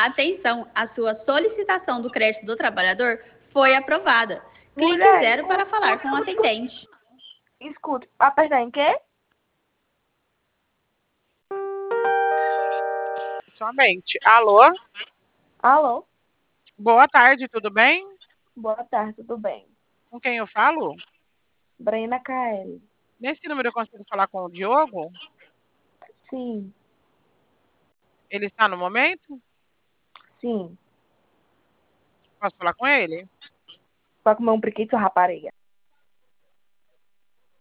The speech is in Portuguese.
Atenção, a sua solicitação do crédito do trabalhador foi aprovada. Clique Mulher, 0 para falar com o atendente. Escute, apertar em quê? Somente. Alô? Alô? Boa tarde, tudo bem? Boa tarde, tudo bem? Com quem eu falo? Brena KL. Nesse número eu consigo falar com o Diogo? Sim, Ele está no momento? sim. Posso falar com ele? Vai comer um priquito, rapariga?